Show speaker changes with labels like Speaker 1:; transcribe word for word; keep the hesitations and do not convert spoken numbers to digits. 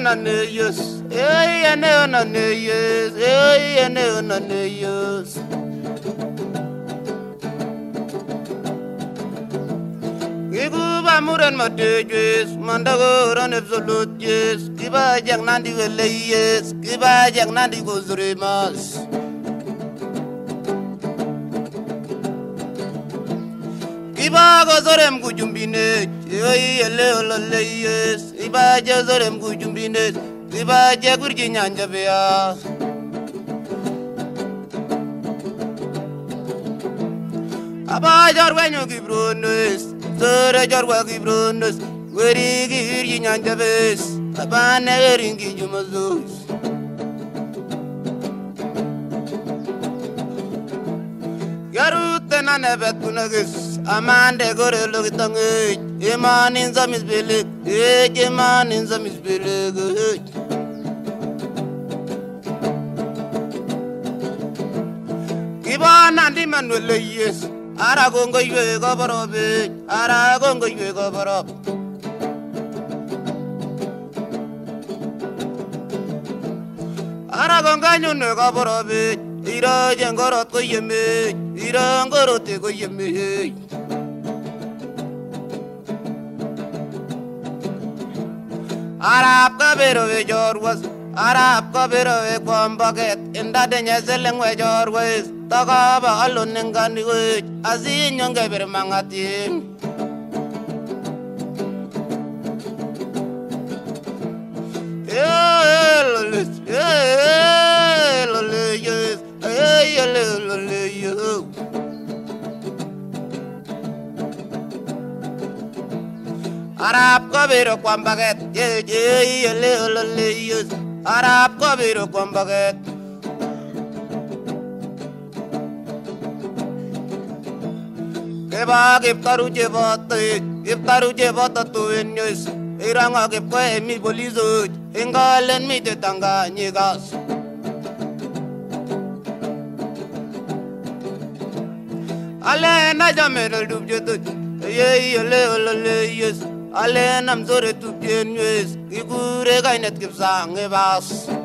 Speaker 1: na neyes, eh ene na neyes, eh ene na neyes. Giguba muran matejes, mandagoran absolutes, kiba jak nandi veleyes, kiba jak nandi gozremas. Kiba gozorem kujumbine, eh ele ololeyes, kiba jazorem kujumbine, kiba jakurji nyanjabea. Aba jarwenyo gibrones. Sore jarwa gibronos, weri giri nyanjabes, abane ringi jumazus. Garute na nebet kunagis, amande gore logitange, eman in zamis bilik, eman in zamis bilik. Kiba nandi manuele yes. Ara gongo yue goborobe, ara gongo yue goborob. Ara gonga nyune goborobe, ira jengorot ko yeme, ira ngorote ko yeme. Arab kabero we jorwas, Arab kabero we kwambaket, inda denye seleng we jorwas. Takaba alon nengani we azin yonge bermangatim. Eloles, eloles, eloles. Arab kabiro kwambaget, ye ye eloles. Arab kabiro kwambaget. Keba kep taru jebot, kep taru jebot tu enyus. Iranga kep ko emi bolizo, engalen mi te tanga nyegas. Ale na jamel dub jetut, ye ye le le yes. Ale nam zore tu enyus, igure kainet kep sang ebas.